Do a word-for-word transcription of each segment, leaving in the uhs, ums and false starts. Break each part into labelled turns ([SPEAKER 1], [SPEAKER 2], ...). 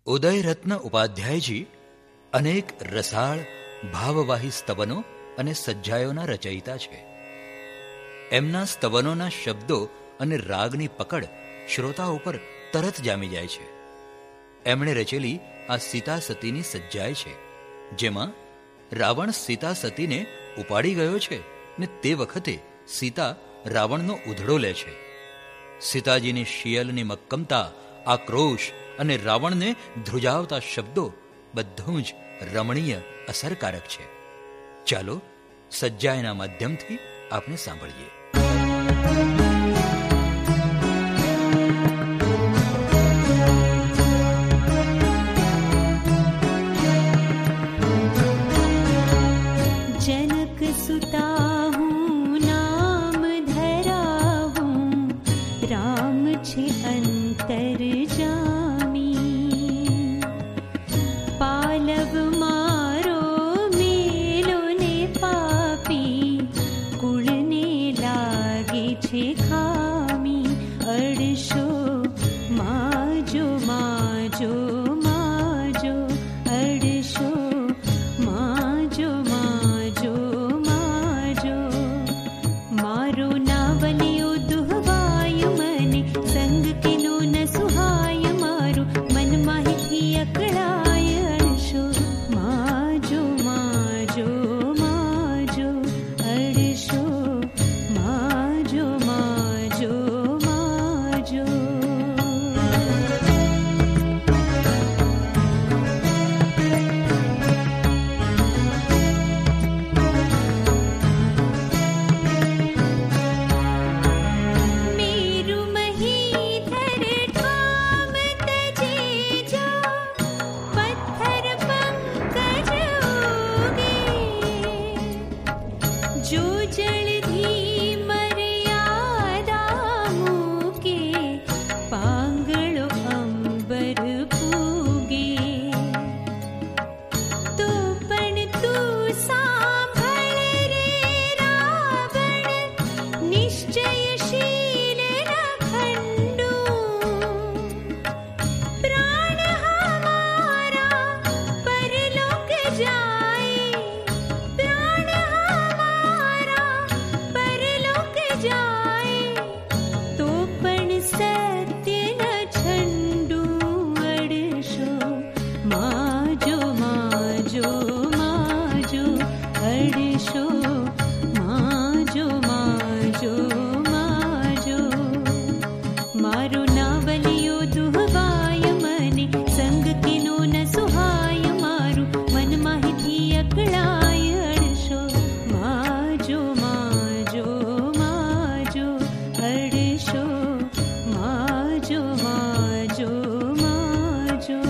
[SPEAKER 1] ઉદયરત્ન ઉપાધ્યાયજી અનેક રસાળ ભાવવાહી સ્તવનો અને સજ્જાયોના રચયિતા છે. એમના સ્તવનોના શબ્દો અને રાગની પકડ શ્રોતા ઉપર તરત જામી જાય છે. એમણે રચેલી આ સીતા સતીની સજ્જાય છે, જેમાં રાવણ સીતા સતીને ઉપાડી ગયો છે ને તે વખતે સીતા રાવણનો ઉધડો લે છે. સીતાજીની શિયલની મક્કમતા, આક્રોશ અને રાવણને ધ્રુજાવતા શબ્દો બધું જ રમણીય અસરકારક છે. ચાલો સજ્જાયના માધ્યમથી આપણે સાંભળીએ.
[SPEAKER 2] जनक सुता हूँ नाम धराऊं, राम छे अंतर जामी. पालव मारो मेलो ने पापी, कुळने लागे छे खामी. अड़शो माजो माजो माजो, अड़शो माजो माजो माजो. मारो नावलियो दुहवायो मने, संग किनो न सुहाय मारो. मन माहिती अकड़ाय अड़शो माजो माजो माजो, अड़शो माजो माजो माजो. मेरु महीधर ठाम तजे जा, पत्थर पंकज उगे. जो जलधि मर्यादा मूके, पांगळो अंबर पूगे. तो पण तू सांभळ रे रावण, निश्चयशील रखंडू. प्राण हमारा परलोक जाए, प्राण हमारा परलोक जाए. तो पण सत्य न छंडू. अड़शो माजो माजो माजो, अड़शो माजो माजो माजो. मारो नावलियो दुहवाय मने, संग किनो न सुहाय मारो. मन माहिती अकड़ाय अड़शो माजो माजो माजो, अड़शो माजो माजो माजो.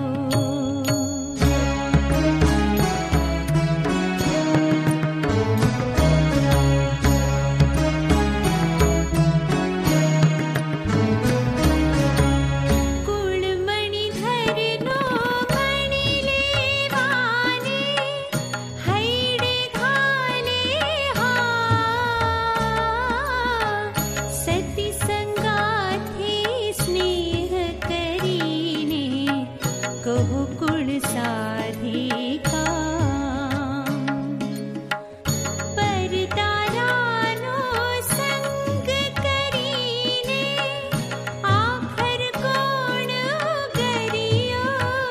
[SPEAKER 2] कुळमणिधर नो मणि लेवाने, हैडे घाले हा. सती संगाथे स्नेह करीने, कहो कुळ साधे काम. परदारानो संग करीने, आखर कोण गरियो.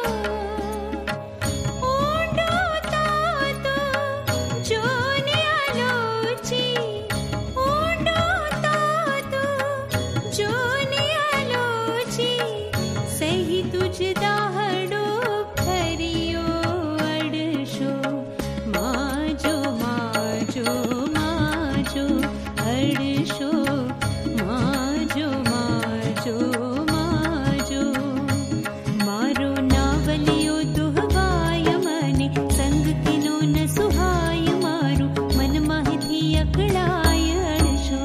[SPEAKER 2] ऊंडो तातो जोने आलोची, ऊंडो तातो जोने आलोची. सही तुझ दाहडो फरियो. अड़शो माजो माजो माजो, अड़शो माजो माजो माजो. मारो नावलियो दुहवाय मने, संग किनो न सुहाय मारो. मन माहिती अकड़ाय अड़शो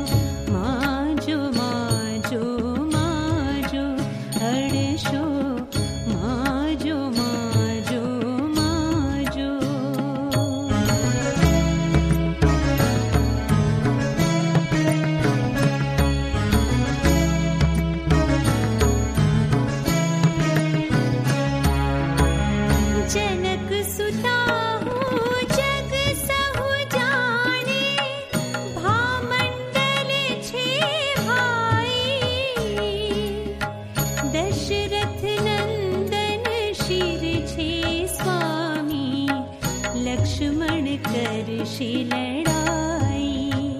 [SPEAKER 2] माजो माजो माजो, अड़शो माजो जनक सुता हूँ जग सहु जाने, भामंडल छे भाई। दशरथ नंदन शिर छे स्वामी, लक्ष्मण करशे लड़ाई।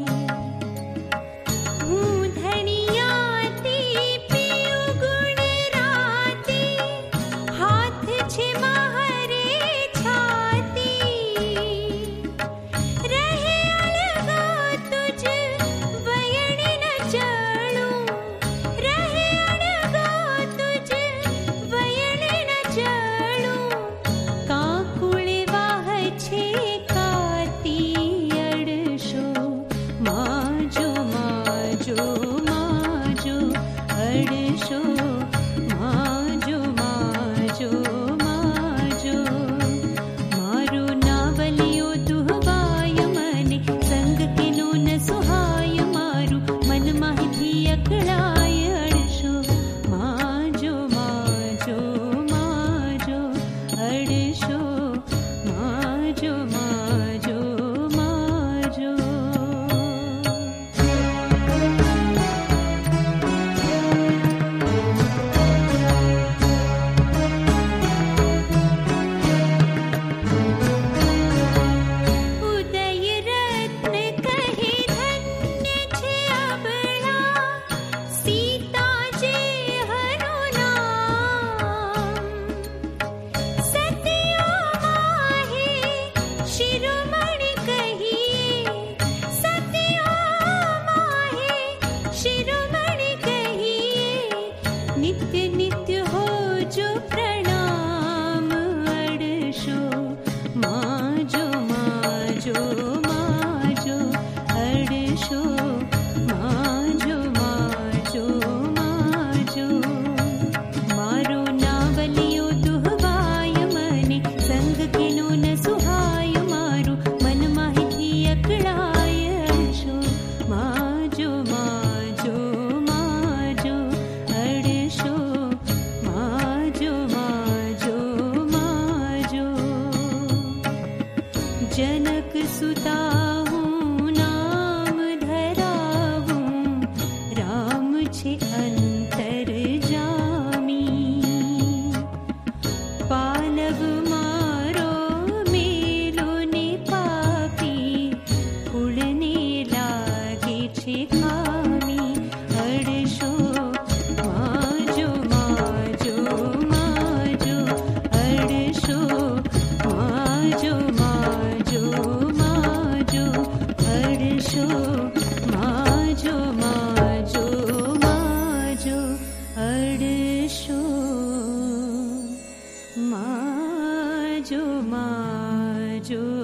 [SPEAKER 2] हूँ धनियाती पियु गुण राती, हाथ छे माहरे छाती। रहे अलगा तुझ वयण न चलूं, रहे अलगा तुझ वयण न चलूं। काकुळे वाह छे काती अडशो, माजो माजो माजो अडशो, माजो माजो माजो। मारो नावलियो दुहवाय मने, संग केनो न सुहाय मारू। मन माहिती अकळाय अडशो, माजो माजो माजो अडशो, माजो माजो माजो। उदय रत्न कहे धन्य छे अबला, सीता जे हनु नाम। सतियो माहे शिरोमणि कहिए, सतियो माहे शिरोमणि कहिए। नित्य नित्य हो जो प्रणाम अडशो, माजो माजो माजो अडशो, माजो माजो माजो। मारो नावलियो दुहवाय मने, संग केनो न सुहाय मारू। मन माहिती अकळाय अडशो, माजो माजो माजो अडशो, माजो माजो माजो। जनक सुता हूँ नाम धरावूं, राम छे अंतर जामी। पालव मारो मेलो ने पापी, कुळने लागे छे खामी। अडशो माजो माजो माजो अडशो, माजो माजो माजो अडशो, माजो माजो माजो अडशो, माजो माजो